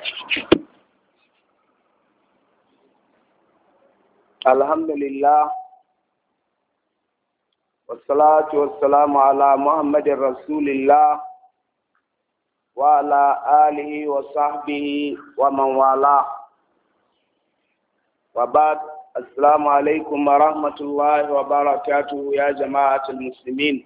الحمد لله والصلاة والسلام على محمد رسول الله وعلى آله وصحبه ومن والاه وبعد السلام عليكم ورحمة الله وبركاته يا جماعة المسلمين.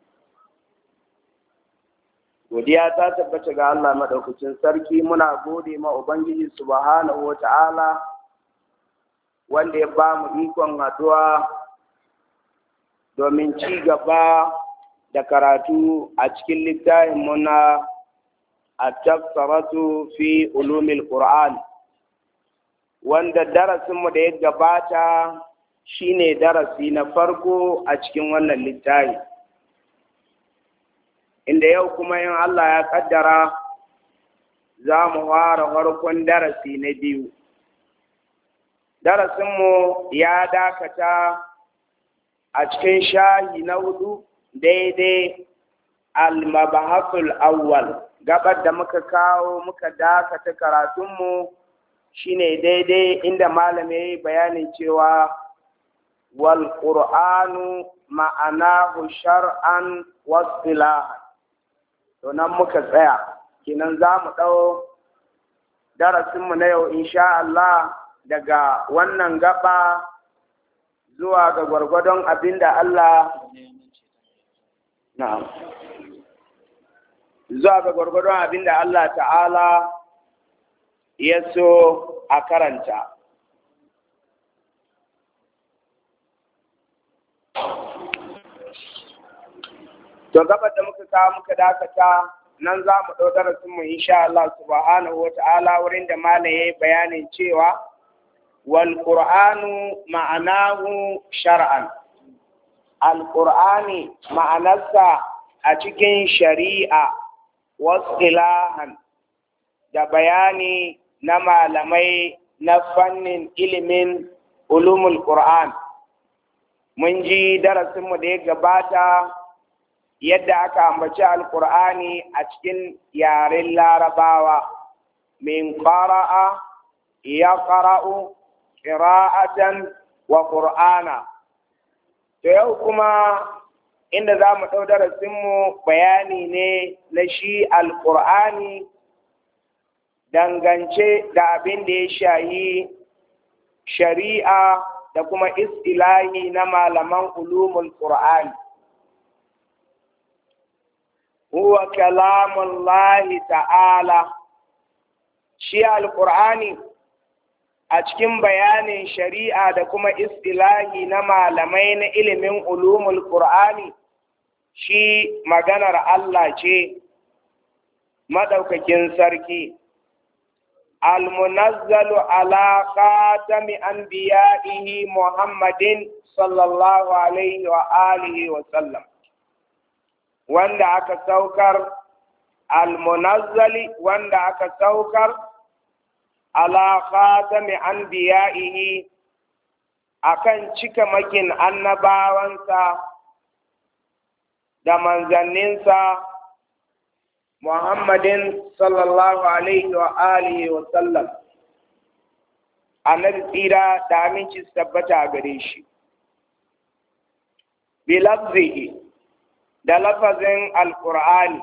Godiya ta tabbata ga Allah madaukakin sarki, muna gode ma Ubangiji subhanahu wa ta'ala wanda ya ba mu ikon haɗuwa domin ci gaba da karatu a cikin littafin muna at-tafsiratu fi ulumil Qur'an, wanda darasinmu da ya gabata shine darasi na farko a cikin wannan littafi, inda yau kuma yin Allah ya kaddara za mu fara farkon darasi na biyu. Darasinmu ya dakata a cikin shahi na 4 daidai al-mabahasul awwal. Gabar da muka kawo muka dakata karatunmu shine daidai inda malami ya yi bayanin cewa wal qur'anu ma'anahu shar'an wasilahan. To nan muka tsaya, kinan za mu ɗau darasinmu na yau insha Allah daga wannan gaba zuwa ga gwargwadon abinda Allah ta'ala ya so a karanta. To gabar da muka kawo muka dakata nan za mu ɗau darasinmu insha Allah subhanahu wa ta'ala wurin da malam ya yi bayanin cewa wal qur'anu ma'anahu shar'an. Al-Qur'ani ma'anarsa a cikin shari'a wasilahan da bayani na malamai na fannin ilimin ulumul Qur'an. Mun ji darasinmu da ya gabata yadda aka ambaci Al-Qur'ani a cikin yaren Larabawa, min qara'a ya qara'u qira'atan wa qur'ana. To yau kuma inda za mu ɗau darasinmu bayani ne na shi Al-Qur'ani dangance da abin da ya shayi shari'a da kuma istilahi na malaman ulumul Qur'ani. Huwa kalamullahi ta'ala, shi Al-Qur'ani a cikin bayanin shari'a da kuma istilahi na malamai na ilimin ulumul Qur'ani, shi maganar Allah ce madaukakin sarki. Al-munazzalu ala khatami anbiya'ihi Muhammadin sallallahu alaihi wa alihi wa sallam, wanda aka saukar al-munazzali wanda aka saukar ala khatami anbiya'ihi akan cika makin annabawansa da manzanninsa Muhammadin sallallahu alaihi wa alihi wa sallam, annabi tsira da aminci su tabbata a gare shi. Bi lafzihi, da lafazin alqur'ani,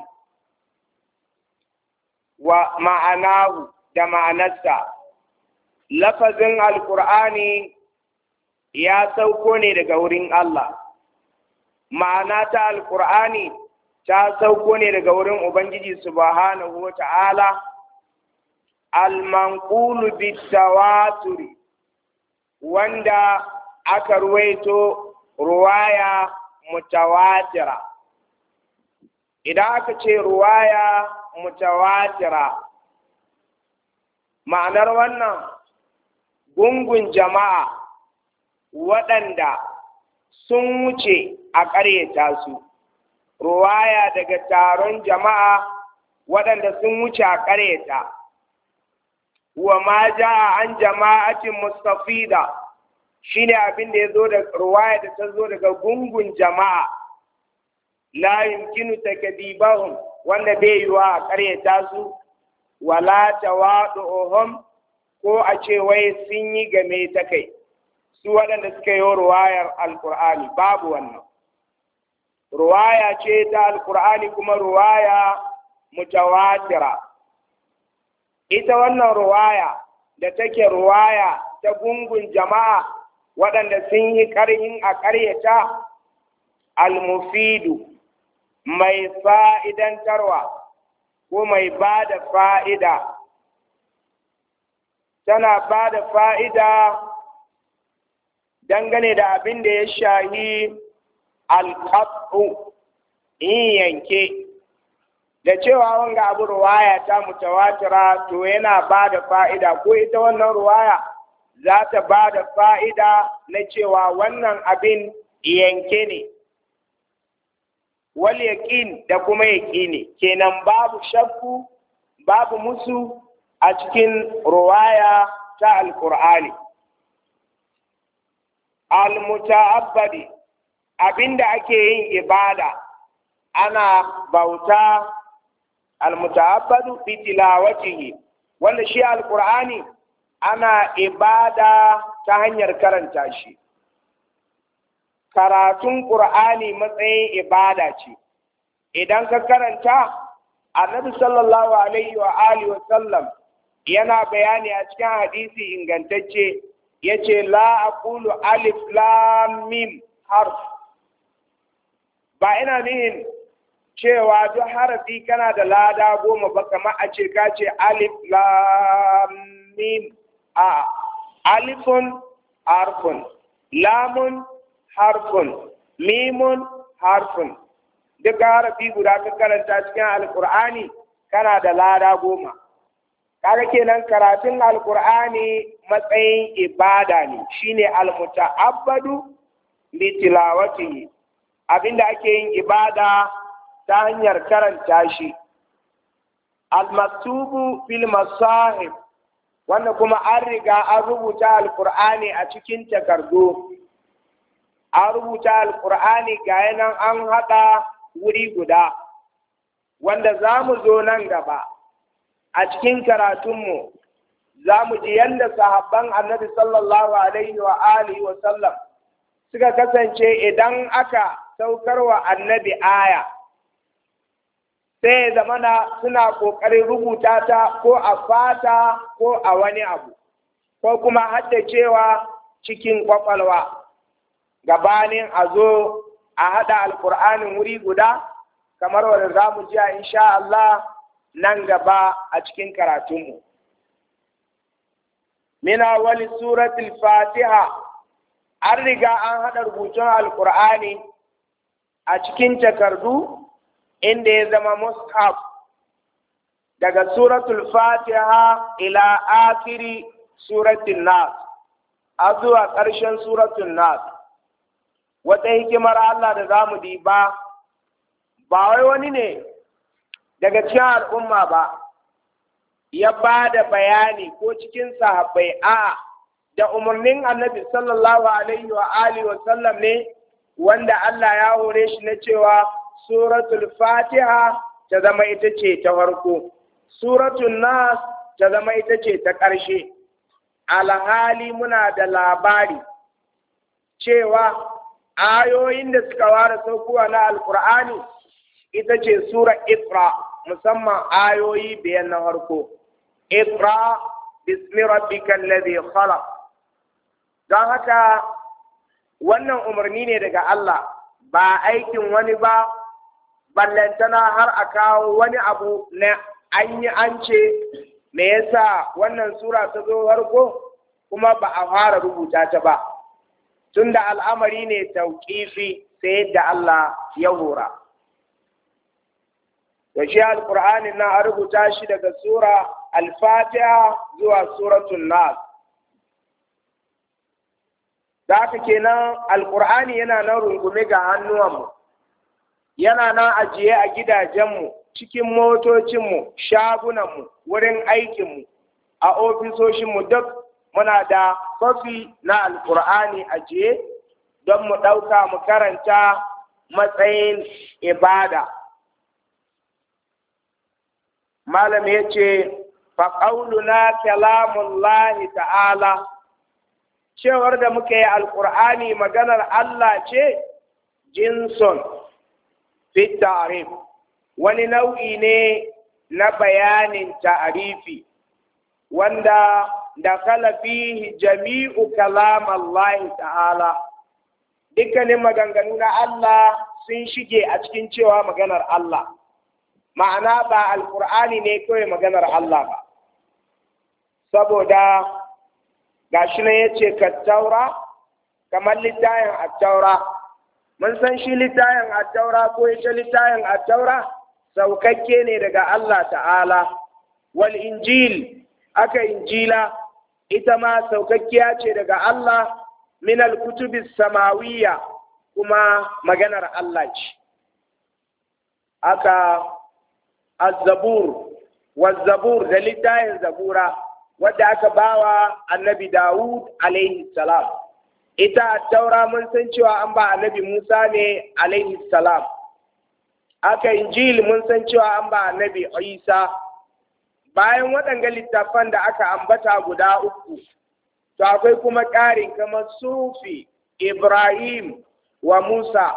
wa ma'anahu, da ma'anarsa. Lafazin alqur'ani ya sauko ne daga wurin Allah, ma'ana ta alqur'ani ta sauko ne daga wurin Ubangiji subhanahu wa ta'ala, al-manqulu bitawaturi, wanda aka ruwaito ruwaya mutawatira. Idan aka ce ruwaya mutawatira, ma'anar wannan gungun jama'a waɗanda sun wuce a ƙaryata su. Ruwaya daga taron jama'a waɗanda sun wuce a ƙareta, wa ma ja an jama'atin mustafida, shi ne abin da ya zo da ruwaya da ta zo daga gungun jama'a, la yumkinu takdibahum, wanda bai yiwa a ƙaryata su, wala tawadu'uhum ko a ce wai sun yi game ta kai su waɗanda suka yi ruwayar alkur'ani babu wannan ruwaya ce ta alkur'ani kuma ruwaya mutawatira ita wannan ruwaya da take ruwaya ta gungun jama'a waɗanda sun yi ƙarhin a ƙaryata almufidu mai fa'idantarwa ko mai ba da fa'ida tana ba da fa'ida dangane da abin da ya shahi alƙaɓu in yanke da cewa wanga abu ruwaya ta mutawatira to yana ba da fa'ida ko ita wannan ruwaya za ta ba da fa'ida na cewa wannan abin yanke ne wal yaqin da kuma yaqini kenan babu shakku babu musu a cikin ruwaya ta alqur'ani al-muta'abbadi abinda ake yin ibada ana bauta al-muta'abbadu bi tilawatihi wanda shi alqur'ani ana ibada ta hanyar karanta shi karatun qur'ani matsayin ibada ce idan ka karanta annabi sallallahu alaihi wa alihi wa sallam yana bayani a cikin hadisi ingantacce yace la aqulu alif lam mim harf ba ina nihin cewa duk harafi kana da lada 10 ba kamar a ce ka ce alif lam mim a alifun harfun lamun harfun mimun harfun duka harafi guda ka karanta cikin alkur'ani kana da lada 10 kaga kenan karatun alkur'ani matsayin ibada ne shine almuta'abbadu bi tilawatihi abinda ake yin ibada ta hanyar karanta shi almaktubu fil masahib wanda kuma an riga an rubuta alkur'ani a cikin takardu an rubuta alkur'ani ga yanan an haɗa wuri guda wanda za mu zo nan gaba a cikin karatunmu za mu ji yadda sahabban annabi sallallahu alaihi wa alihi wa sallam suka kasance idan aka saukarwa annabi aya sai zamana suna ƙoƙarin rubuta ta ko a fata ko a wani abu ko kuma haddacewa cikin ƙwaƙwalwa gabanin a zo a haɗa alƙur'anin wuri guda kamar wanda za mu ji a insha Allah nan gaba a cikin karatunmu. Mina wali suratul Fatiha an riga an haɗa rubutun alƙur'ani a cikin takardu inda ya zama mushaf daga suratul Fatiha ila akiri suratul Nas a zuwa ƙarshen suratul Nas. Wata hikimar Allah da za mu diba ba wai wani ne daga cikin al'umma ba ya ba da bayani ko cikin sahabbai a da umarnin annabi sallallahu alaihi wa alihi wa sallam ne wanda Allah ya hore shi na cewa suratul Fatiha ta zama ita ce ta farko suratul Nas ta zama ita ce ta ƙarshe alhali muna da labari cewa ayoyin da suka ware saukowa na alkur'ani ita ce sura Iqra musamman ayoyi 5 na farko Iqra bismi rabbikal ladhi khalaq don haka wannan umarni ne daga Allah ba aikin wani ba ballantana har a kawo wani abu na an ce me yasa wannan sura ta zo farko kuma ba a fara rubuta ta ba tunda al'amari ne tauƙifi sai yadda Allah ya hora. Da shi alƙur'ani na a rubuta shi daga sura al-Fatiha zuwa suratul Nas. Da haka kenan alƙur'ani yana nan rungume ga hannuwanmu, yana nan ajiye a gidajenmu, cikin motocinmu, shagunanmu, wurin aikinmu, a ofisoshinmu duk muna da kofi na alkur'ani ajiye don mu ɗauka mu karanta matsayin ibada. Malam ya ce, faƙaununa kalamullahi ta'ala, cewar da muka yi alƙur'ani maganar Allah ce, jinson fit ta'arif, wani nau'i ne na bayanin ta'arifi, wanda da fihi jami'u kalamallahi ta'ala, dukkanin maganganu na Allah sun shige a cikin cewa maganar Allah, ma'ana ba alƙur'ani ne kawai maganar Allah ba. Saboda gashi ne yace kattaura kamar littafin attaura, mun san shi littafin attaura ko ita littafin attaura saukakke ne daga Allah ta'ala. Wal injil, aka injila ita ma saukakkiya ce daga Allah, min al-kutubis samawiyya, kuma maganar Allah ce. Aka az-zabur waz-zabur da littafin zabura wadda aka bawa annabi Dawud alaihi salam, ita taura mun san cewa an ba annabi Musa ne alaihi salam. Aka injil mun san cewa an ba annabi Isa. Bayan waɗanga littafan da aka ambata guda uku, to akwai kuma ƙarin kamar sufi Ibrahim wa Musa,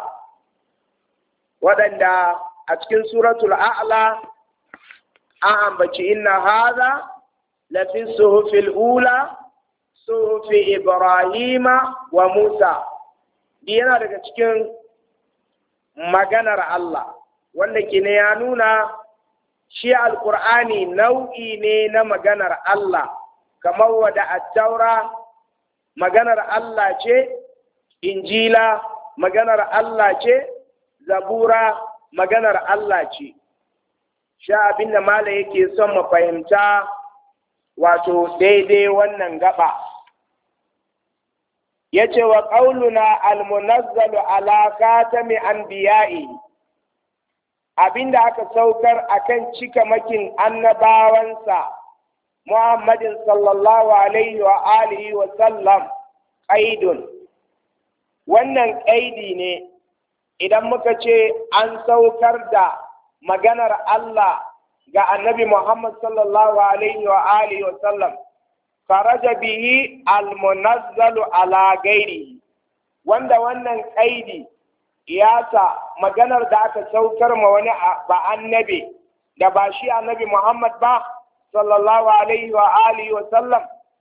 waɗanda a cikin suratul a'la an ambaci inna hadha lafi suhufil ula suhufi Ibrahima wa Musa. Yana daga cikin maganar Allah, wanda kine ya nuna shi alƙur'ani nau'i ne na maganar Allah, kamar wada attaura maganar Allah ce, injila maganar Allah ce, zabura maganar Allah ce. Sha abin da mala yake son mu fahimta wato daidai wannan gaba. Yace wa qauluna almunazzalu ala khatami anbiya'i, abinda aka saukar akan cika makin annabawansa Muhammadin sallallahu alaihi wa alihi wa sallam qaidun. Wannan qaidi ne idan muka ce an saukar da maganar Allah ga annabi Muhammad sallallahu alaihi wa alihi wa sallam, faraja bihi almunazzalu ala gairihi, wanda wannan qaidi ya sa maganar da aka saukar ma wani ba annabi da ba shi annabi Muhammad ba sallallahu alaihi wa alihi wa sallam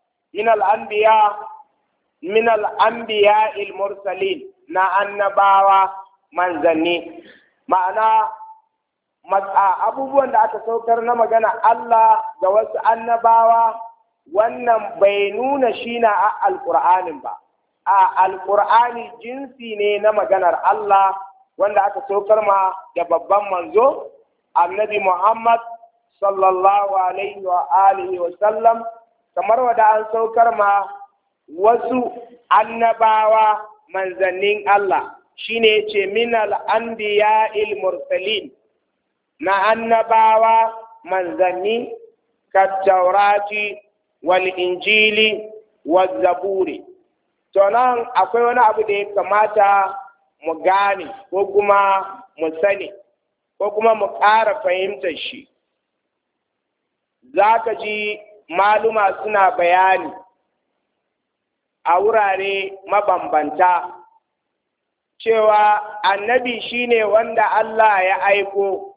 min al-anbiya al-mursalin, na annabawa manzanni. Ma'ana abubuwan da aka saukar na magana Allah ga wasu annabawa, wannan bai nuna shi na alƙur'anin ba. Alƙur'ani jinsi ne na maganar Allah wanda aka saukar ma da babban manzo annabi Muhammad sallallahu alaihi wa alihi wa sallam, kamar wanda an saukar ma wasu annabawa manzannin Allah, shine yace minal anbiya'il mursalin, na annabawa manzanni kat taurati wal injili waz zaburi. To nan akwai wani abu da ya kamata mu gane ko kuma mu sani ko kuma mu ƙara fahimtar shi. Za ka ji maluma suna bayani a wurare mabambanta cewa annabi shine wanda Allah ya aiko,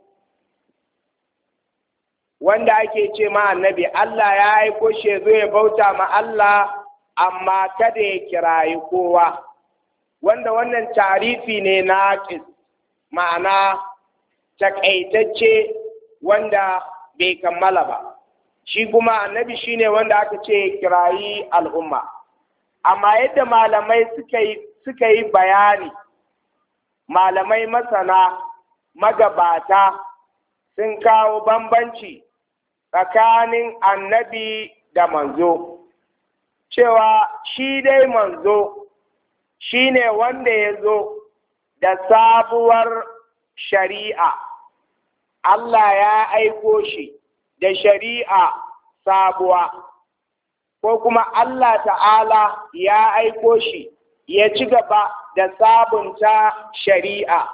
wanda ake ce ma annabi Allah ya aiko shi zo ya bauta ma Allah amma kada ya kirayi kowa, wanda wannan tarifi ne naqis, ma'ana takaitacce wanda bai kammala ba. Shi kuma annabi shine wanda aka ce kirayi al'umma. Amma yadda malamai suka yi bayani, malamai masana magabata sun kawo bambanci tsakanin annabi da manzo, cewa shi dai manzo shi ne wanda ya zo da sabuwar shari'a. Allah ya aiko shi da shari'a sabuwa, ko kuma Allah ta'ala ya aiko shi ya ci gaba da sabunta shari'a.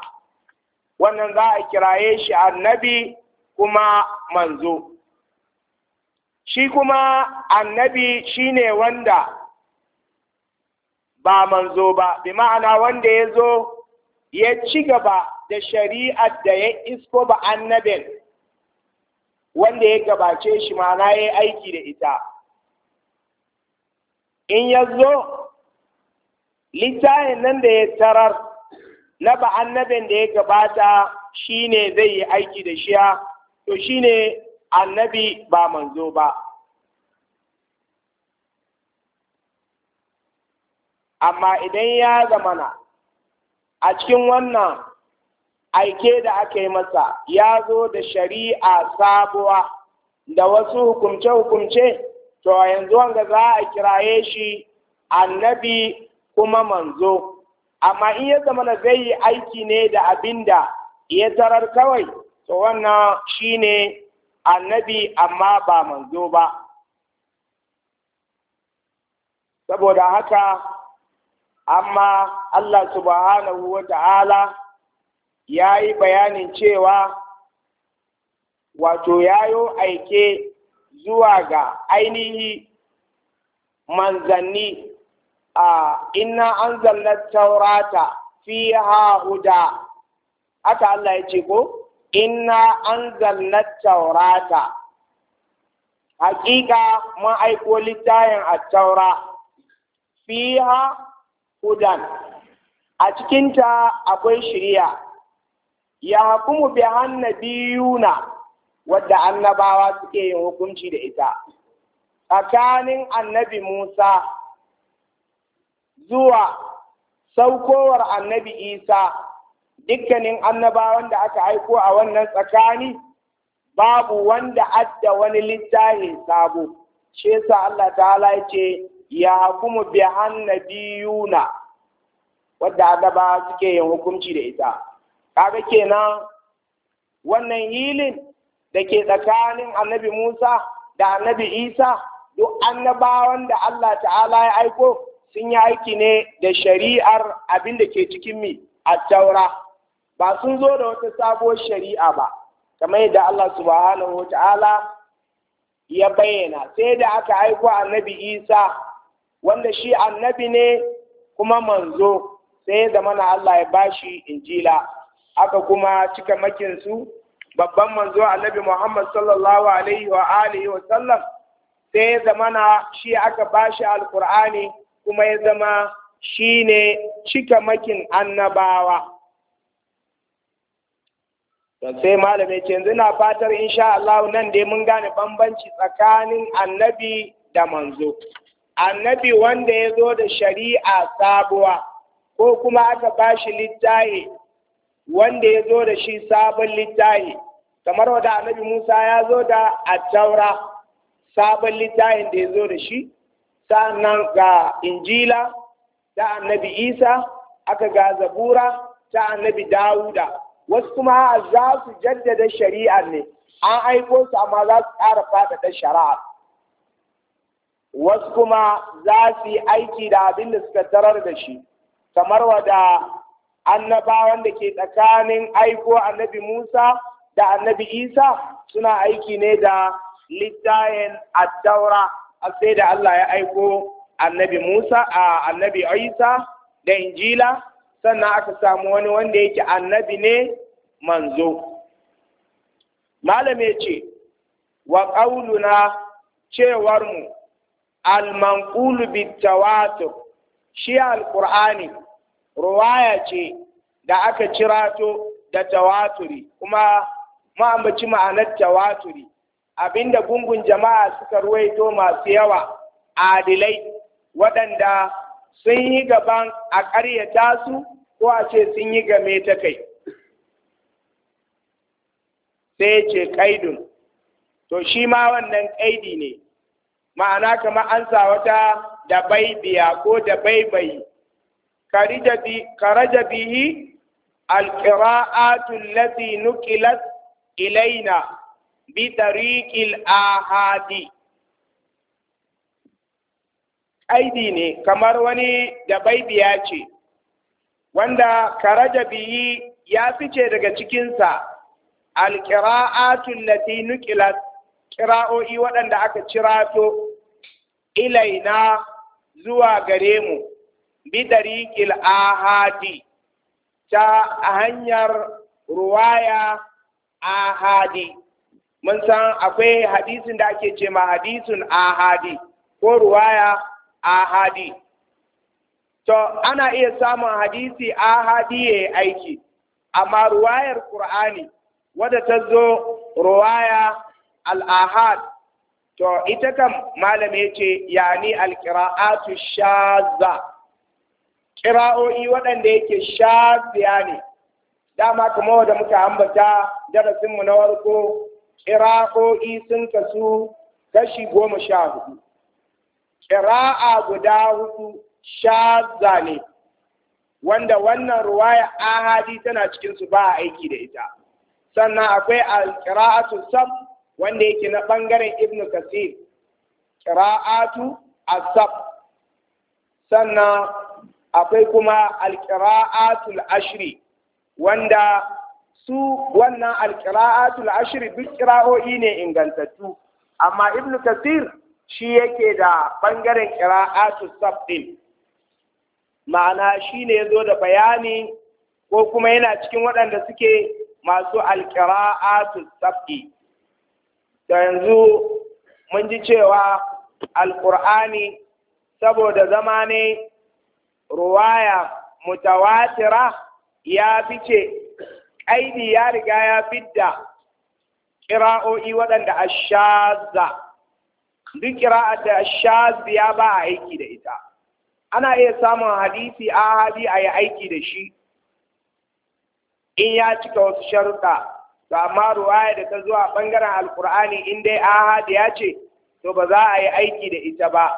Wannan za a kiraye shi annabi kuma manzo. shi kuma annabi shine wanda ba manzo ba, bi ma'ana wanda ya zo ya ci gaba da shari'ar da ya isko ba annabin wanda ya gabace shi, ma'ana ya yi aiki da ita. In ya zo littafin nan da ya tarar na ba annabin da ya gabata shine zai yi aiki da shiya, to shine annabi ba manzo ba. Amma idan ya zamana a cikin wannan aike da aka yi masa ya zo da shari'a sabuwa da wasu hukumce-hukumce, to yanzu wanga za a kiraye shi annabi kuma manzo. Amma in ya zamana zai yi aiki ne da abin da ya tarar kawai, to wannan shine annabi amma ba manzo ba. Saboda haka amma Allah subhanahu wa ta'ala ya yi bayanin cewa wato yayo aike zuwa ga ainihi manzanni a inna anzalna taurata fiha huda, haka Allah ya ce ko inna anzalna taurata, hakika mun aiko littafin at-taura fiha hudan, a cikinta akwai shiriya, ya hukumu bi annabiyuna, wadda annabawa suke yin hukunci da ita tsakanin annabi Musa zuwa saukowar annabi Isa. Dukkanin annabawan da aka aiko a wannan tsakani babu wanda adda wani littafi sabo, shi yasa Allah ta'ala ya ce ya hukumu bi annabiyuna, wadda annabawa suke yin hukunci da ita. Kaga kenan wannan hilin da ke tsakanin annabi Musa da annabi Isa, duk annabawan da Allah ta'ala ya aiko sun yi aiki ne da shari'ar abin da ke cikin mi a taura, ba sun zo da wata sabuwar shari'a ba, kamar yadda Allah subhanahu wa ta'ala ya bayyana. Sai da aka aiko annabi Isa, wanda shi annabi ne kuma manzo, sai ya zamana Allah ya bashi injila. Aka kuma cika makinsu babban manzo annabi Muhammad sallallahu alaihi wa alihi wa sallam, sai ya zamana shi aka bashi alqur'ani kuma ya zama shi ne cika makin annabawa. Sai malamai ce yanzu na fatar insha Allah nan dai mun gane bambanci tsakanin annabi da manzo. Annabi wanda ya zo da shari'a sabuwa ko kuma aka bashi littafi wanda ya zo da shi sabon littafi, kamar wanda annabi Musa ya zo da at-taura, sabon littafin da ya zo da shi, sannan ga injila ta annabi Isa, aka ga zabura ta annabi Dawuda. Wasu kuma za su jaddada shari'ar ne, an aiko su amma za su ƙara faɗaɗa shari'a. Wasu kuma za su yi aiki da abin da suka tarar da shi, kamar wada annabawan da ke tsakanin aiko annabi Musa da annabi Isa suna aiki ne da littayin at-taura, sai da Allah ya aiko annabi Musa a annabi Isa da injila, sannan aka samu wani wanda yake annabi ne manzo. Malam ya ce wa qauluna, cewar mu al-manqulu bit-tawatur, shi al-Qur'ani ruwaya ce da aka cirato da tawaturi, kuma ma'ambaci ma'anar tawaturi abinda gungun jama'a suka ruwaito masu yawa adilai waɗanda sun yi gaban a ƙaryata su ko a ce sun yi game ta kai. Sai ce ƙaidun, to shi ma wannan ƙaidi ne, ma'ana kamar an sa wata da baibiya ko da baibayi, karaja bihi alƙira'atu allati nuqilat ilaina bi tariqil ahadi. Ƙaidi ne kamar wani da baibiya ce wanda karaja bihi ya fice daga cikinsa alƙira'atu allati nuqilat, ƙira'o'i waɗanda aka cirato ilaina zuwa gare mu bi dariqil ahadi ta hanyar ruwaya ahadi. Mun san akwai hadisin da ake ce ma hadisun ahadi ko ruwaya ahadi. To ana iya samun hadisi ahadi ya yi aiki, amma ruwayar Qur'ani wadda ta zo ruwaya al-ahad, to ita kam malam ya ce yani al-qira'atu shazza, ƙira'o'i waɗanda yake shaziya ne. Dama kamar wanda muka ambata darasinmu na farko, ƙira'o'i sun kasu kashi 14. Ƙira'a guda 4 shazza ne, wanda wannan ruwaya ahadi tana cikinsu ba a aiki da ita. Sannan akwai al-qira'atu sab wanda yake na ɓangaren Ibn Kasir, qira'atu as-sab. Sannan akwai kuma al-qira'atul ashri wanda su wannan al-qira'atul ashri duk qira'o'i ne ingantattu, amma Ibn Kasir shi yake da ɓangaren qira'atus sab din, ma'ana shi ne ya zo da bayani ko kuma yana cikin waɗanda suke masu alƙira'atu sab'i. Da yanzu mun ji cewa alƙur'ani saboda zama ne ruwaya mutawatira ya fice ƙaidi, ya riga ya fidda ƙira'o'i waɗanda ashazza. Duk ƙira'ar da ashazza ya ba a aiki da ita. Ana iya samun hadisi ahadi a yi aiki da shi in ya cika wasu sharuɗa, to amma ruwaya da ta zo a ɓangaren alkur'ani in dai ahadi ya ce, to ba za a yi aiki da ita ba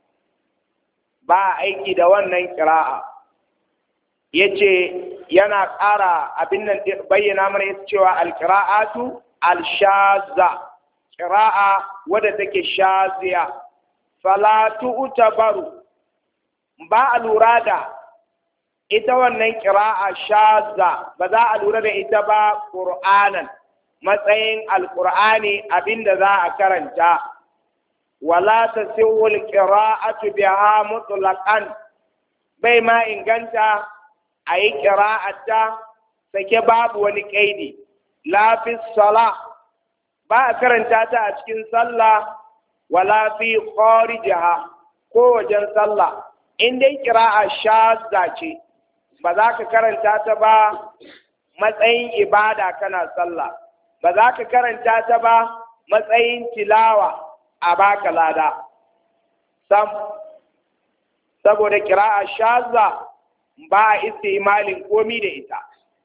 a aiki da wannan ƙira'a. Ya ce yana ƙara abin nan bayyana mana ya cewa alƙira'atu al-shazza, ƙira'a wadda take shaziya, fala tu'tabaru, ba a lura da ita wannan ƙira'a shazza, ba za a lura da ita ba ƙur'anan matsayin alƙur'ani abinda za a karanta. Wala ta siwul ƙira'atu biha mutlaqan, bai ma inganta a yi ƙira'ata sake babu wani ƙaidi. La fi sala, ba a karanta ta a cikin sallah, wala fi kharijaha, ko wajen sallah. In dai ƙira'a shazza ce, ba za ka karanta ta ba matsayin ibada kana sallah, ba za ka karanta ta ba matsayin tilawa a baka lada. Sam, saboda ƙira'a shazza ba a istimalin komi da ita.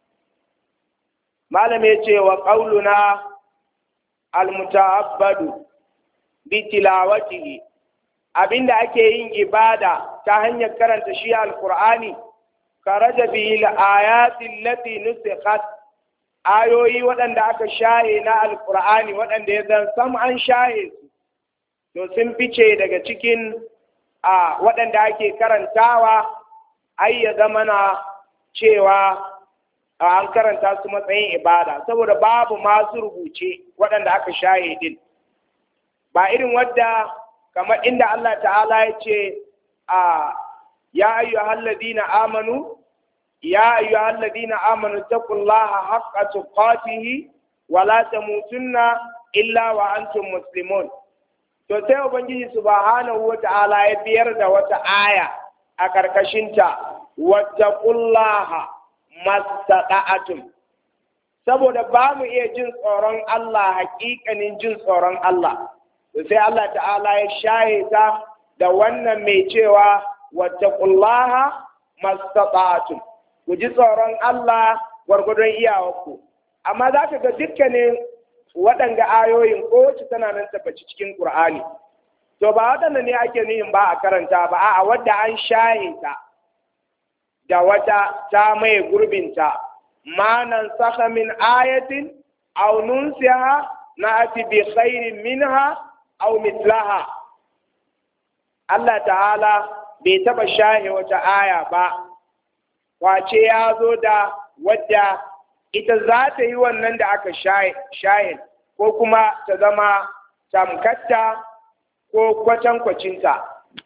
Malam ya ce wa ƙauluna al-muta'abbadu bi tilawatihi, abinda ake yin ibada ta hanyar karanta shi alqur'ani, karaja bihi al-ayati allati nusikhat, ayoyi waɗanda aka shaye na alqur'ani waɗanda ya zan sam an shaye su, to sun fice daga cikin waɗanda ake karantawa, ai ya zama na cewa an karanta su matsayin ibada, saboda babu masu rubuce waɗanda aka shaye din, ba irin wadda kamar inda Allah ta'ala ya ce ya ayyuhal ladina amanu taqullaha haqqa tuqatihi wa la tamutunna illa wa antum muslimun. To sai ubangiji subhanahu wa ta'ala ya biyar da wata aya a karkashin ta, wattaqullaha mastata'atum, saboda ba mu iya jin tsoron Allah hakikanin jin tsoron Allah. Sai Allah ta'ala ya shahe ta da wannan mai cewa wattaqullaha mastata'tum, ku ji tsoron Allah gwargwadon iyawarku. Amma za ka ga dukkanin waɗanga ayoyin kowace tana nan tabbaci cikin Qur'ani. To ba waɗanda ne ake nihin ba a karanta ba, a'a wadda an shahe ta da wata ta mai gurbinta, ma nan saka min ayatin aw nunsiha na'ti bi khairin minha aw mitlaha. Allah ta'ala bai taba shahe wata aya ba, kwace ya zo da wadda ita za ta yi wannan da aka shahe ko kuma ta zama tamkatta ko kwatankwacinta.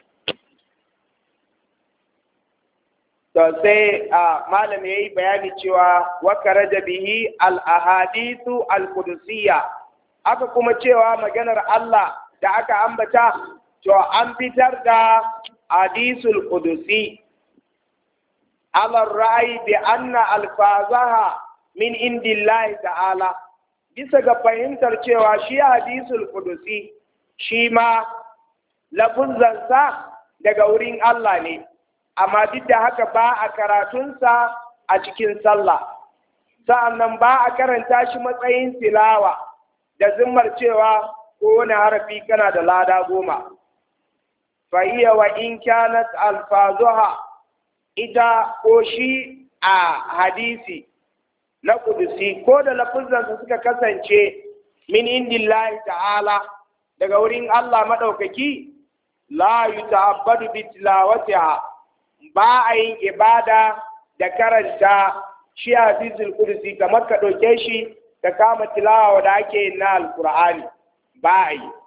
To sai malam ya yi bayani cewa wakaraja bihi al-ahadithu al-qudusiyya, aka kuma cewa maganar Allah da aka ambata to an fitar da hadisul qudusi ala ra'ayi bi anna alfazaha min indillahi ta'ala, bisa ga fahimtar cewa shi hadisul qudusi shi ma lafuzansa daga wurin Allah ne, amma duk da haka ba a karatunsa a cikin sallah, sa'annan ba a karanta shi matsayin tilawa da zimmar cewa kowane harafi kana da lada 10. fa iya wa in kanat alfazuha, ita ko shi a hadisi na kudusi ko da lafuzansa suka kasance min indillahi ta'ala daga wurin Allah maɗaukaki, la yuta'abbadu bi tilawatiha, ba a yin ibada da karanta shi hadisul kudusi kamar ka ɗauke shi ka kama tilawa da ake yin na alkur'ani, ba a yi.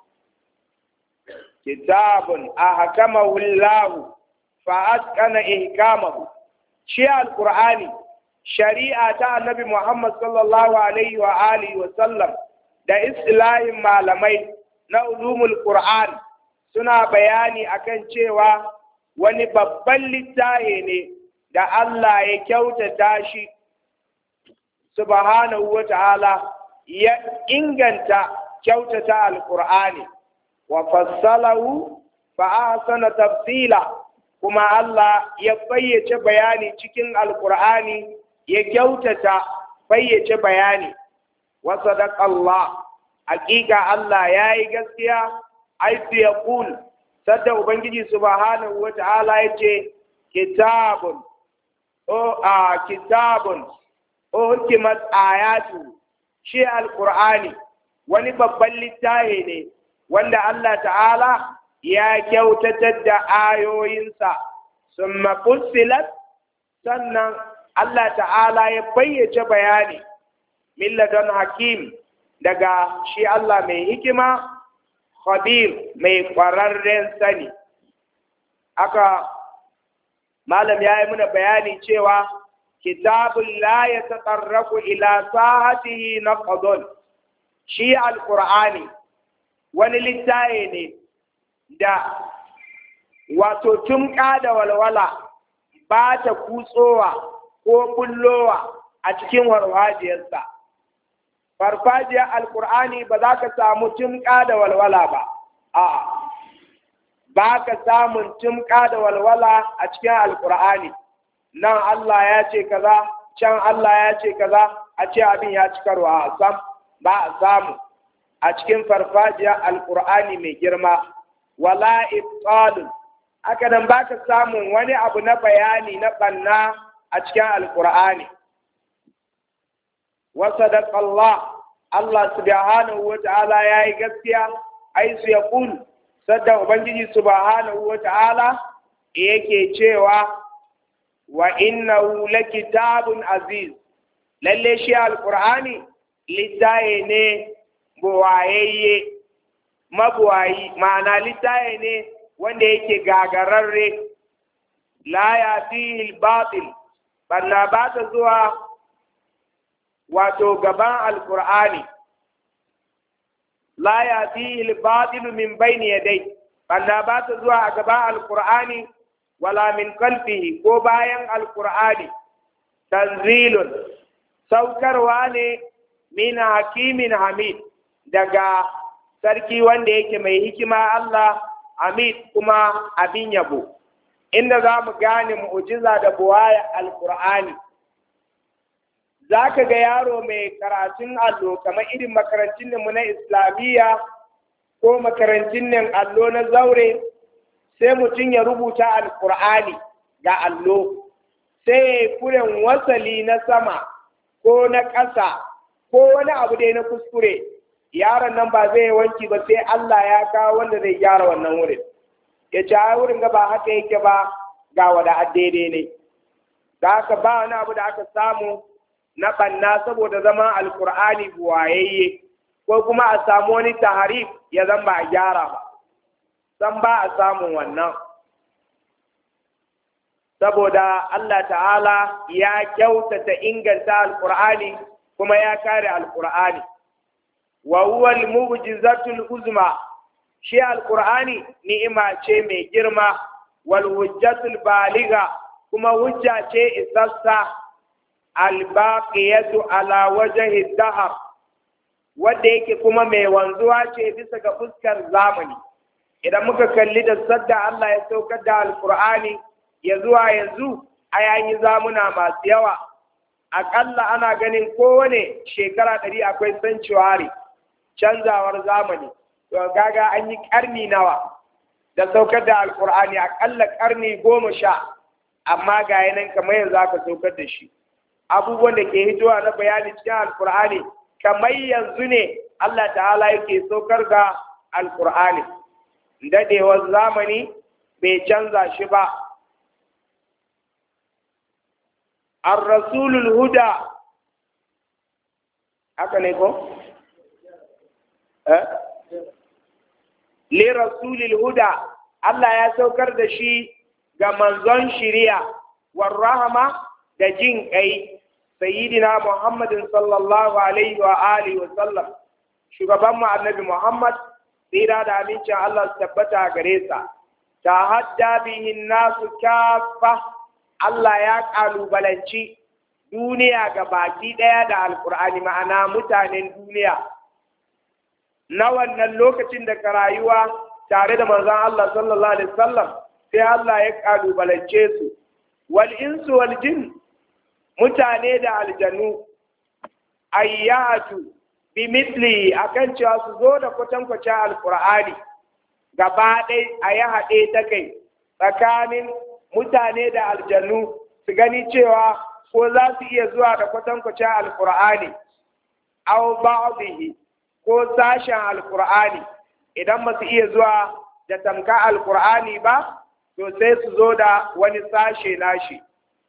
kitabun ahkamahu Allah fa atqana ihkamahu, shi alkur'ani shari'a ta annabi Muhammad sallallahu alaihi wa alihi wa sallam da istilahin malamai na ulumul Qur'an suna bayani akan cewa wani babban littafi ne da Allah ya kyautata shi subhanahu wa ta'ala, ya inganta kyautata alqur'ani wa fassalahu fa ahsana tafsila, kuma Allah ya fayyace bayani cikin alqur'ani, ya kyautata fayyace bayani. Wa sadaqa Allah, hakika Allah yayi gaskiya, aitu yaqul, sadda ubangiji subhanahu wa ta'ala yace kitabun hukimat ayatu, shi alqur'ani wani babban littafi ne wanda Allah ta'ala ya kyautatar da ayoyinsa, summa fussilat, sannan Allah ta'ala ya fayyace bayani min ladun hakim, daga shi Allah mai hikima, khabir mai kwararren sani. Aka malam ya yi muna bayani cewa kitabun la ya taƙarraku ila sahatihi na ƙadon, shi alƙur'ani wani littaye ne da wato tumƙa da walwala ba ta kutsowa ko bullowa a cikin warwajiyarsa. Farfajiyar alƙur'ani ba za ka samu tumƙa da walwala ba, ba ka samun tumƙa da walwala a cikin alƙur'ani. Nan Allah ya ce kaza, can Allah ya ce kaza, a ce abin ya ci karwa, sam ba a samu a cikin farfajiyar alƙur'ani mai girma. Wala ibtalun, haka nan ba ka samun wani abu na bayani na ɓanna a cikin alƙur'ani. Wa sadaqa Allah subhanahu wa ta'ala yayi gaskiya, aisu yaqul, sadda ubangiji subhanahu wa ta'ala yake cewa wa innahu lakitabun aziz, lalle shi alqur'ani littaye ne buwayayye, mabuwayi, ma'ana littaye ne wanda yake gagararre, la yatihi al-batil, banna ba ta zuwa wato gaban alqur'ani, la yatihi al-batil min bayni yadayhi, banna ba ta zuwa a gaban alqur'ani wala min kalfihi, ko bayan alqur'ani. Tanzilun, saukarwa ne min hakimin hamid, daga sarki wanda yake mai hikima Allah, hamid kuma abin yabo. Inda za mu gane mu'jiza da buwaya alqur'ani, za ka ga yaro mai karatun allo kamar irin makarantun mu na islamiyya ko makarantun nan allo na zaure, sai mutum ya rubuta alkur'ani ga allo, sai ya kuren wasali na sama ko na ƙasa ko wani abu dai na kuskure, yaron nan ba zai wanki ba sai Allah ya kawo wanda zai gyara wannan wurin, ya ce a wurin ga ba haka yake ba, ga wada daidai ne. Da haka ba wani abu da aka samu na ɓanna saboda zama alkur'ani buwayayye ko kuma a samu wani taharif ya zan ba a gyara ba, san ba a samun wannan. Saboda Allah ta'ala ya kyautata inganta alƙur'ani kuma ya kare alƙur'ani. Wa huwa al-mu'jizatul uzma, shi alƙur'ani ni'ima ce mai girma, wal hujjatul baliga, kuma hujja ce isassa, al-baqiyatu ala wajhi dahar, wanda yake kuma mai wanzuwa ce bisa ga fuskar zamani. Idan muka kalli da sadda Allah ya saukar da alƙur'ani ya zuwa yanzu a yayin zamuna masu yawa, aƙalla ana ganin kowane shekara 100 akwai sanctuary canzawar zamani. To gaga an yi ƙarni nawa da saukar da alƙur'ani, aƙalla ƙarni 10, amma ga yanan kamar yanzu aka saukar da shi. Abubuwan da ke hitowa na bayani cikin alƙur'ani kamar yanzu ne Allah ta'ala yake saukar da alƙur'ani. Dadewar zamani bai canza shi ba. Ar-rasulul huda, haka ne ko? Li rasulil huda, Allah ya saukar da shi ga manzon shiriya, war rahama da jin kai, sayyidina Muhammadin sallallahu alaihi wa alihi wa sallam, shugaban mu annabi Muhammad, tsira da amincin Allah su tabbata gare sa. Ta hadda bihin nasu kafa, Allah ya ƙalubalanci duniya ga baki ɗaya da Alƙur'ani, ma'ana mutanen duniya. Na wannan lokacin da ka rayuwa tare da manzon Allah sallallahu alaihi wasallam, sai Allah ya ƙalubalance su. Wal insu wal jin, mutane da aljanu, ayyatu bi misli, akan cewa su zo da kwatankwacin Alƙur'ani gaba ɗaya a yi haɗe ta kai tsakanin mutane da aljannu, su gani cewa ko za su iya zuwa da kwatankwacin alkur'ani aw ba'dihi, ko sashen alkur'ani. Idan ba su iya zuwa da tamka alkur'ani ba, to sai su zo da wani sashe nashi.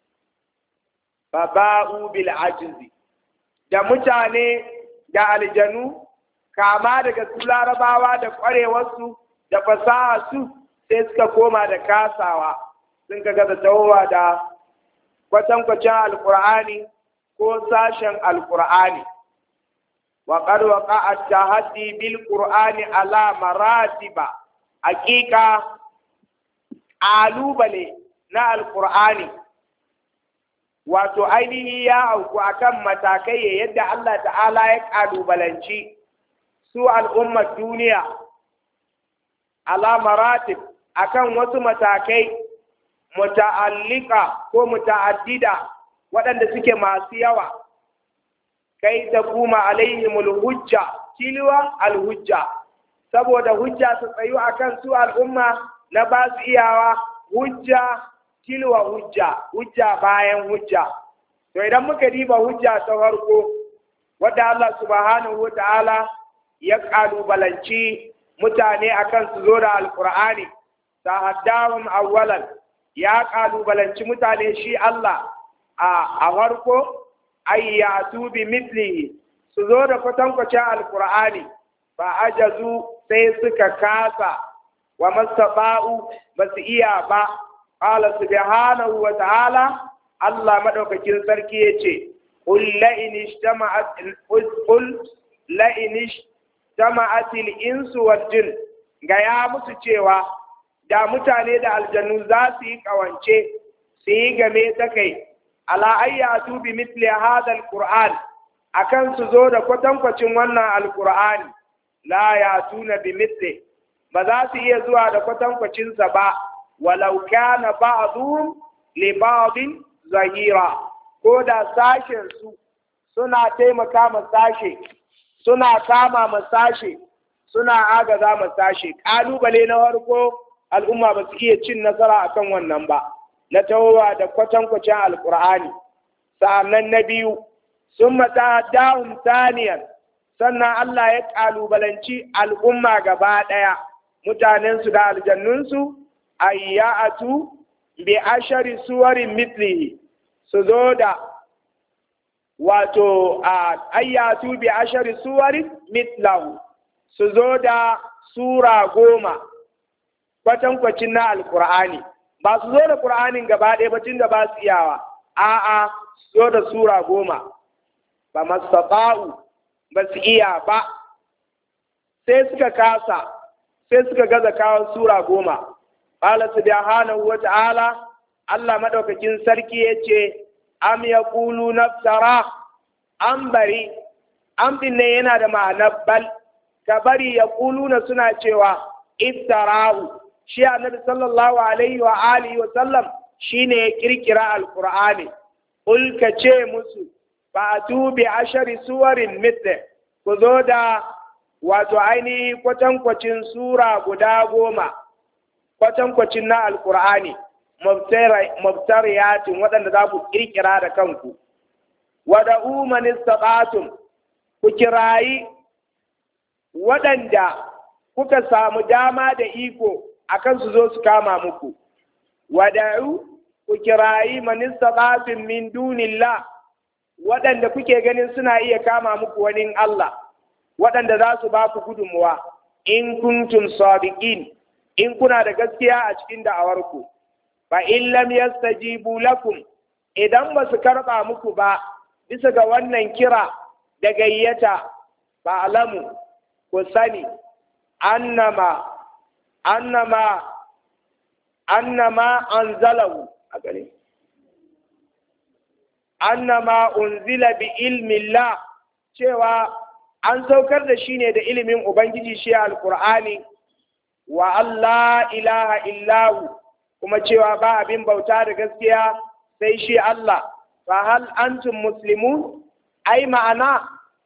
Baba'u bil ajizi, da mutane da aljanu, kama daga su larabawa da ƙwarewarsu da fasaha su, sai suka koma da kasawa, sun ka gaza tawowa da kwatankwacin alkur'ani ko sashen alkur'ani. Wa qad waqa'a at-tahaddi bil qur'ani ala maratiba, haqiqa alubale na alkur'ani wato ainihi ya auku akan matakai yadda Allah ta'ala ya kalubalanci su al'ummar duniya ala maratib, akan wasu matakai muta'allika ko muta'addida waɗanda suke masu yawa, kai ta kuma alaihimul hujja tilwa alhujja, saboda hujja su tsayu akan su al'umma na ba su iyawa, hujja tilwa hujja, hujja bayan hujja. To idan muka diba hujja ta farko wadda Allah subhanahu wata'ala ya kalubalanci mutane akan su zo da alqur'ani, tahaddahum awwalan, ya kalubalanci mutane shi Allah a farko, ayyatu bi mithlihi, su zo da kwatankwacin alqur'ani, fa ajazu, sai suka kasa, wa mastaba'u, basu iya ba. Qala subhanahu wa ta'ala, Allah madaukakin sarki yace, qul la in ijtama'at al-insu wal jin, ga ya musu cewa da mutane da aljannu za su yi kawance, su yi game ta kai, ala ayyatu bi mithli hadha al-qur'an, akan su zo da kwatankwacin wannan alqur'ani, la yatuna bi mithli, ba za su iya zuwa da kwatankwacin sa ba, walau kana ba'dhum li ba'din zahira, ko da sashen su suna taimaka ma sashe, suna kama ma sashe, suna agaza ma sashe. Kalubale na farko, al'umma ba su iya cin nasara akan wannan ba, na tawowa da kwatankwacin alkur'ani. Sa'annan na biyu, sun mata dahun taniyan, sannan Allah ya kalubalanci al'umma gaba ɗaya, mutanensu da aljannunsu, ayyatu bi ashari suwarin mitlihi, su zo da wato ayyatu bi ashari suwarin mitlahu su zo da sura 10 kwatankwacin na alkur'ani ba su zo da qur'anin gaba ɗaya ba tunda ba su iyawa a'a su zo da sura 10 ba mastata'u ba su iya ba sai suka kasa sai suka gaza kawo sura 10 qala subhanahu wa ta'ala Allah madaukakin sarki yace am yaqulu naftara am bari am din ne yana da ma'anar bal ka bari yaquluna suna cewa iftarahu shi annabi sallallahu alaihi wa alihi wa sallam shine ya kirkira alqur'ani ul ka ce musu fa'atu bi ashari suwarin mithla ku zo da wato ainihi kwatankwacin sura guda 10 kwatankwacin na alqur'ani mubtariyatin waɗanda za ku kirkira da kanku wada man istata'tum ku kirayi waɗanda kuka samu dama da iko akan su zo su kama muku wada'u ku kirayi man istata'tum min dunillah waɗanda kuke ganin suna iya kama muku wani Allah waɗanda za su ba ku gudunmuwa in kuntum sadiqin in kuna da gaskiya a cikin da'awarku fa in lam yastajibu lakum idan ba su karba muku ba bisa ga wannan kira da gayyata ba alamu ku sani annama anzalahu a gare annama unzila bi ilmillah cewa an saukar da shi ne da ilimin ubangiji shi alqur'ani wa Allah ilaha illahu kuma cewa ba abin bauta da gaskiya sai shi Allah fa hal antum muslimun ai ma'ana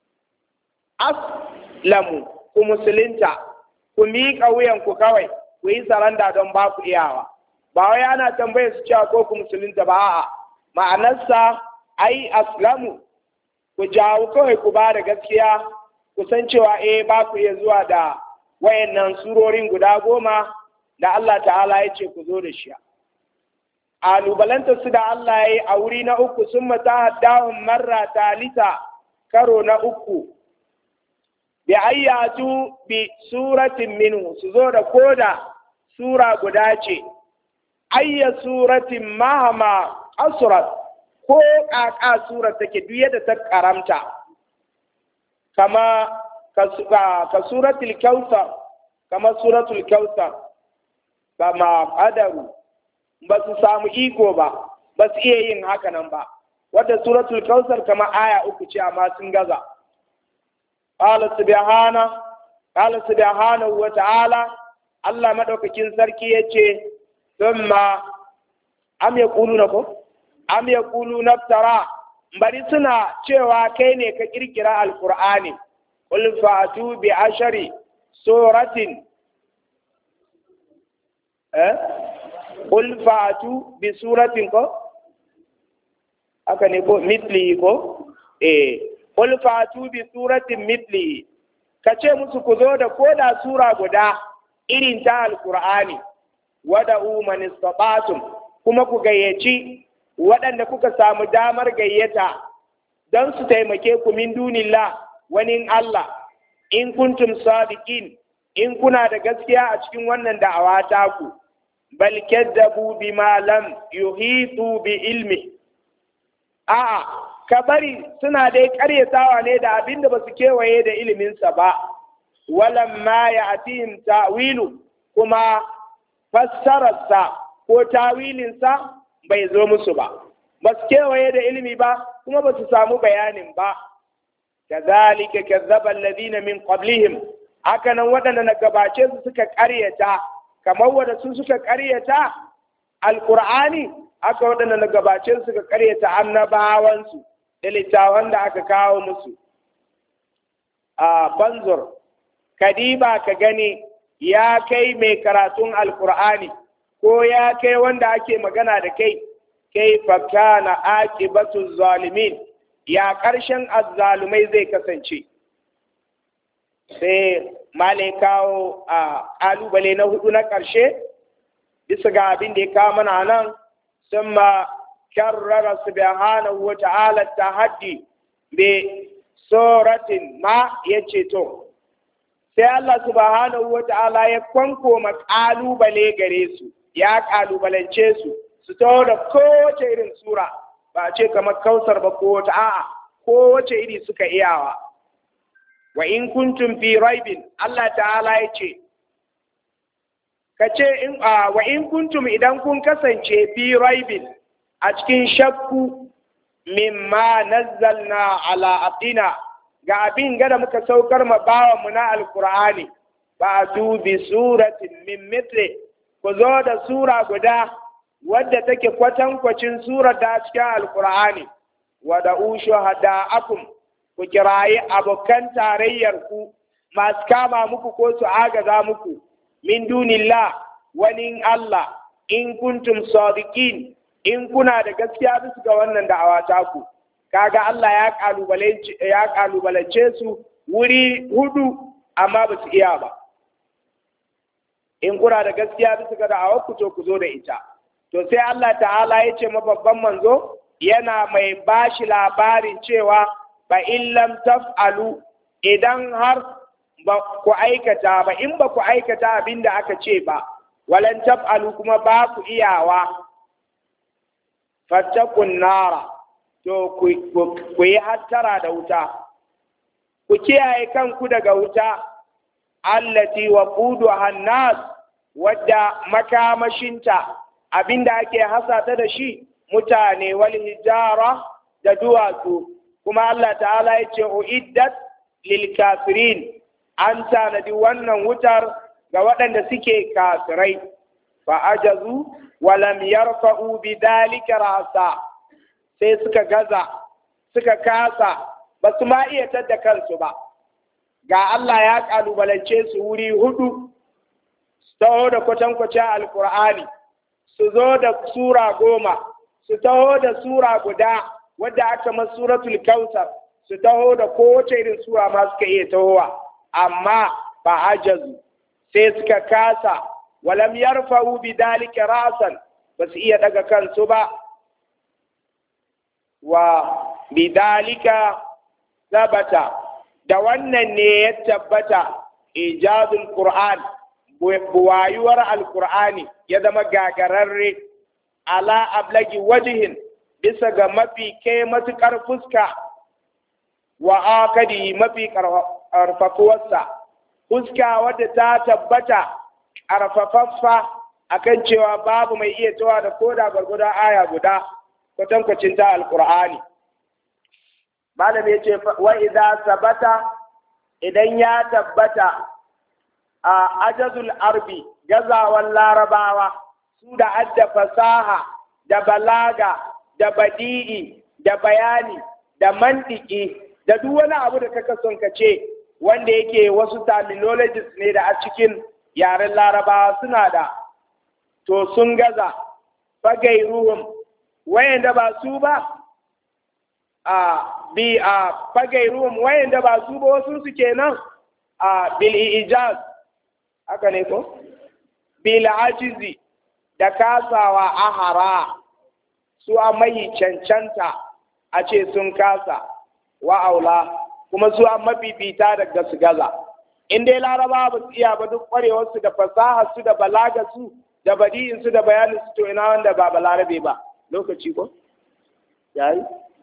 aslamu ku musulunta ku miƙa wuyanku kawai ku yi saranda don ba ku iyawa ba wai ana tambayar su cewa ko ku musulunta ba a'a ma'anarsa ai aslamu ku jawo kawai ku ba da gaskiya ku san cewa ba ku iya zuwa da wayannan surorin guda 10 da Allah ta'ala ya ce ku zo da shi alubalanta su da Allah ya yi a wuri na 3 sun mata haddahun marra talita karo na 3 bi ayyatu bi suratin minhu su zo da koda sura guda ce ayya suratin mahama asrat ko kaka sura take duk yadda ta karamta kama ka suratul kautsar kama suratul kautsar ba ma qadaru ba su samu iko ba su iya yin haka nan ba wadda suratul kautsar kama aya 3 ce amma sun gaza qala subhanahu wa ta'ala Allah madaukakin sarki yace thumma am yaquluna tara bari suna cewa kai ne ka kirkira alqur'ani qul fa'tu bi ashari suratin qul fa'tu bi suratin ko aka ne ko mithli ko qul fa'tu bi suratin mithli kace musu ku zo da koda sura guda irin ta alqur'ani wada'u man istata'tum kuma ku gayyaci waɗanda kuka samu damar gayyata don su taimake ku min dunillah wani Allah in kuntum sadiqin in kuna da gaskiya a cikin wannan da'awa ta ku bal kadzabu bima lam yuhitu bi ilmi a'a ka bari suna dai karyatawa ne da abin da basu kewaye da iliminsa ba walamma ya'tihim ta'wilu kuma fassararsa ko tawilinsa bai zo musu ba su kewaye da ilimi ba kuma ba su samu bayanin ba kazalika kazzaba alladhina min qablihim hakanan waɗanda na gabace su suka ƙaryata kamar wanda su suka ƙaryata alqur'ani aka waɗanda na gabace su suka ƙaryata annabawansu da littawan da aka kawo musu a banzur kadiba ka gani ya kai mai karatun alqur'ani ko ya kai wanda ake magana da kai fakana aqibatu zalimin ya ƙarshen azzalumai zai kasance sai malai kawo a ƙalubale na 4 na ƙarshe bisa ga abin da ya kawo mana nan sun ma karrara subhanahu wa ta'ala tahaddi bi suratin ma yace to sai Allah subhanahu wata'ala ya kwankoma kalubale gare su ya kalubalance su taho da kowace irin sura ba ce kamar kausar ba ko wata a'a kowace iri suka iyawa wa in kuntum fi raibin Allah ta'ala ya ce wa in kuntum idan kun kasance fi raibin a cikin shakku mimma nazzalna ala abdina ga abin gada muka saukar ma bawan mu na alqur'ani ba su bi suratin min mithli ku zo da sura guda wadda take kwatankwacin surar da cikin alqur'ani wa da shuhada'akum ku kirayi abokan tarayyar ku masu kama muku ko su agaza muku min dunillah wani Allah in kuntum sadiqin in kuna da gaskiya bisa ga wannan da'awa ta ku kaga Allah ya kalubalance su wuri hudu amma ba su iya ba in kuna da gaskiya bisa ga da'awar ku to ku zo da ita to sai Allah ta'ala ya ce babban manzo yana mai bashi labarin cewa ba in lam taf'alu idan har ba ku aikata ba in ba ku aikata abin da aka ce ba walan taf'alu kuma ba ku iyawa fattakun nara to ku yi hattara da wuta ku kiyaye kanku daga wuta allati waquduha an-nas wadda makamashinta abinda ake hasata da shi mutane wal hijara da duwatsu kuma Allah ta'ala ya ce uiddat lil kafirin an tanadi wannan wutar ga waɗanda suke kafirai fa ajazu wa lam yarfa'u bidhalika rasa sai suka gaza suka kasa ba su ma iya tadda kansu ba ga Allah ya kalubalance su wuri hudu su taho da kwatankwacin alkur'ani su zo da sura 10 su taho da sura guda wadda aka masu suratul kautsar su taho da kowace irin sura ma suka iya tahowa amma ba ajazu sai suka kasa walam yarfa'u bidhalika rasan ba su iya daga kansu ba wa bidhalika zabata da wannan ne ya tabbata ijazul qur'an buwayuwar alqur'ani ya zama gagararre ala ablagi wajihin bisa ga mafi kai matukar fuska wa akadi mafi karfafuwarsa fuska wadda ta tabbata karfafaffa akan cewa babu mai iya tawa da koda gwargwadon aya guda kwatankwacin ta alqur'ani malam ya ce wa idza sabata idan ya tabbata a ajazul arbi gazawan larabawa su da adda fasaha da balaga da badi'i da bayani da mantiki da duk wani abu da kaka son ka ce wanda yake wasu terminologies ne da a cikin yaren larabawa suna da to sun gaza fagairuhum wayanda ba su ba fagairuhum wayanda ba su ba wasu su kenan bil ijaz haka ne ko bil ajizi da kasawa ahara su a mai cancanta a ce sun kasa wa aula kuma su an mafifita daga su gaza in dai laraba ba su iya ba duk kwarewarsu da fasaha su da balaga su da badi'in su da bayanin su to ina wanda ba balarabe ba lokaci ko yayi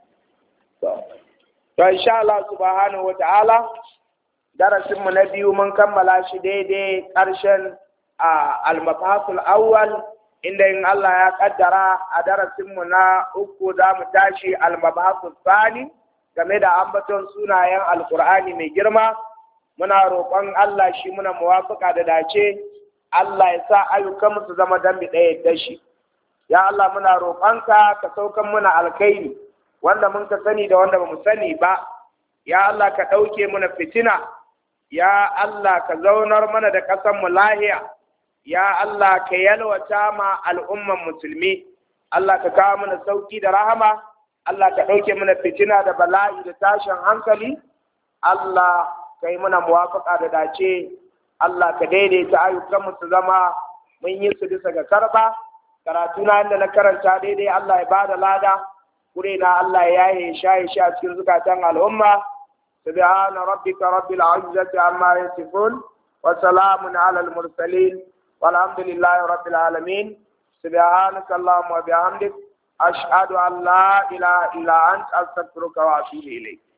to insha Allah subhanahu wata'ala darasin mu na biyu mun kammala shi daidai ƙarshen al-mafasul awwal inda in Allah ya kaddara a darasin mu na uku za mu tashi al-mafasul thani game da ambaton sunayen alkur'ani mai girma muna roƙon Allah shi muna muwafaka da dace Allah ya sa ayyukanmu su zama dambi ɗaya da shi ya Allah muna roƙonka ka saukan muna alkhairi wanda mun ka sani da wanda bamu sani ba ya Allah ka ɗauke muna fitina ya Allah ka zaunar mana da ƙasar mu lahiya ya Allah ka yalwata ma al'umman musulmi Allah ka kawo mana sauki da rahama Allah ka ɗauke mana fitina da bala'i da tashin hankali Allah ka yi mana muwafaka da dace Allah ka daidaita ayyukanmu su zama mun yi su bisa ga karba karatu na inda na karanta daidai Allah ya bada lada kure na Allah ya yi shayi shi a cikin zukatan al'umma subhana rabbika rabbil izzati amma yasifun wa salamun ala al mursalin walhamdulillahi rabbil alamin subhanaka allahumma wa bihamdik ashhadu an la ilaha illa anta astaghfiruka wa atubu ilayk